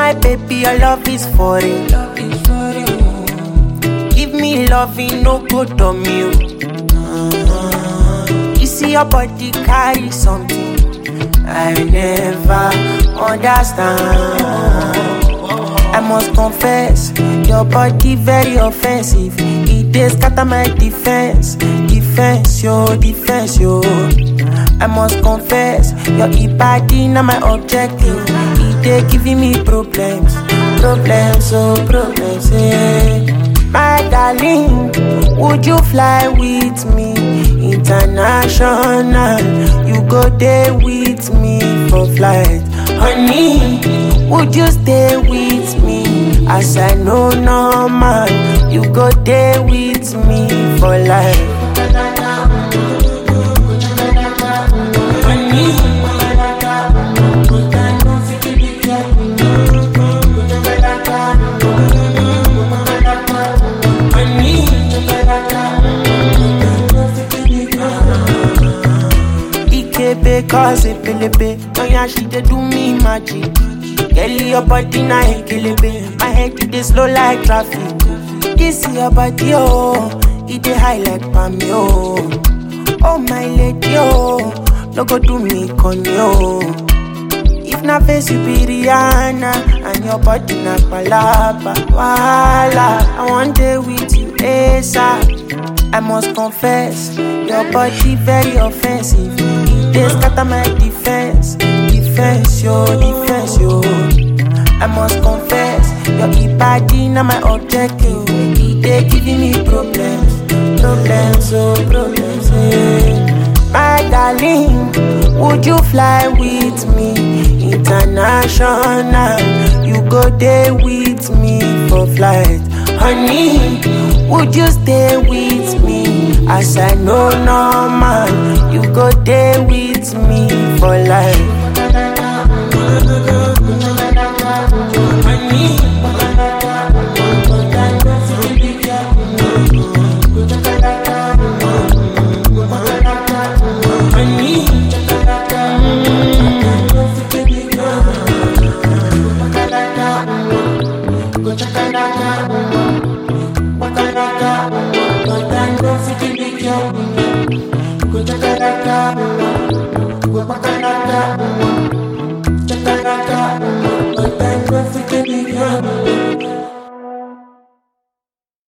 my baby, your love is for it. Give me loving, no good on you. You see your body carry something I never understand. I must confess, your body very offensive. It dey scatter my defense, defense yo. I must confess, your body na my objective. It dey giving me problems, yeah. My darling, would you fly with me international? You go there with me for flight. Honey, would you stay with me? As I know normal, you go there with me for life. Honey, because it pelebe, oh yeah, she dey do me magic. Girl, your body na ekelebe, my head it dey slow like traffic. This your body, oh, it dey high like palm, oh. Oh my lady, oh, no go do me conyo. If na face you be Rihanna, and your body na palapa, wala. I want day with you, ASAP. I must confess, your body very offensive. They scatter my defense yo. I must confess, your body na my objective. They giving me problems, yeah. My darling, would you fly with me international? You go there with me for flight. Honey, would you stay with me? As I know normal, you go there with me for life.